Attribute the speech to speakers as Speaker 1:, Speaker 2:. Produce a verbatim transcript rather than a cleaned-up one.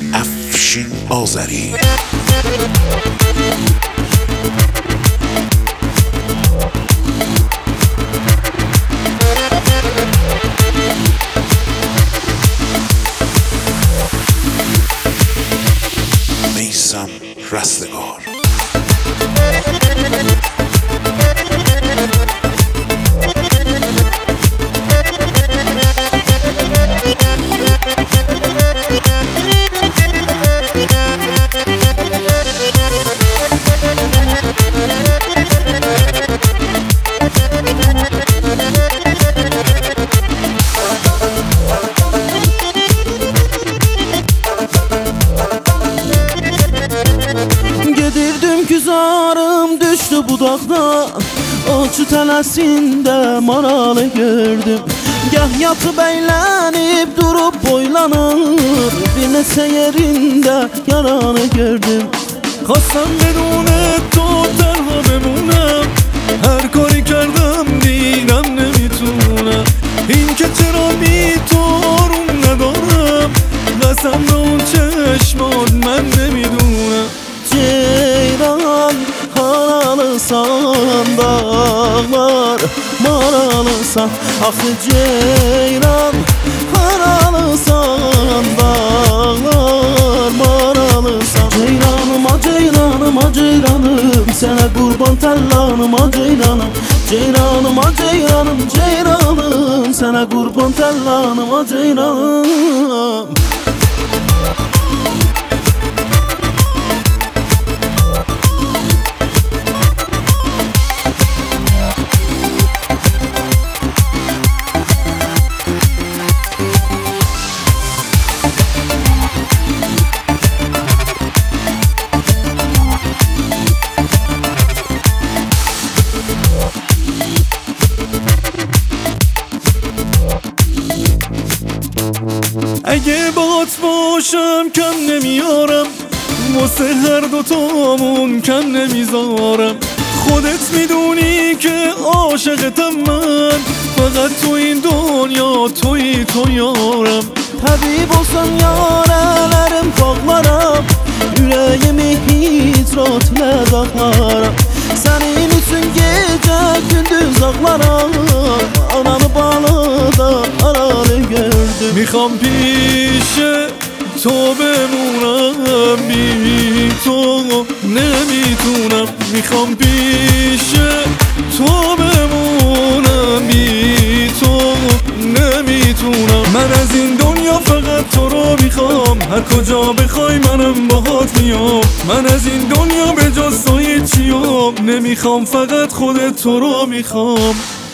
Speaker 1: افشین آذری. میثم رستگار.
Speaker 2: Güzarım düştü budakda, Açı tələsində maralı gördüm. Gah yatıp eğlenip durup boylanır, Bir neçə yerində yaranı gördüm.
Speaker 3: خواستم بدونه تو تنها بمونم، هر کاری کردم دیدم نمیتونم. این که چرا بی تو آروم ندارم، قسم به اون چشمات من نمیدونم.
Speaker 2: Ceyran haralısan, dağlar maralısan. Axı ceyran haralısan, dağlar maralısan. Ceyranıma ceyranıma ceyranım, sənə qurban təllanıma ceyranım. Ceyranıma ceyranım ceyranım, sənə qurban təllanıma ceyranım.
Speaker 3: اگه باهات باشم کم نمیارم، واسه هر دوتامون کم نمیذارم. خودت میدونی که عاشقتم من، فقط تو این دنیا توی تو yarım.
Speaker 2: Həbib olsan yarələrim qağlaram, Ürəyimi hicratlə dağlaram. Sənin üçün gecə gündüz ağlaram, Ananı balıda aralı gördüm.
Speaker 3: میخوام پیش تو بمونم، بی تو نمیتونم. میخوام پیش تو بمونم، بی تو نمیتونم. من از این دنیا فقط تو رو میخوام، هر کجا بخوای منم باهات میام. من از این دنیا به جز تو هیچیم نمیخوام، فقط خودت تو رو میخوام.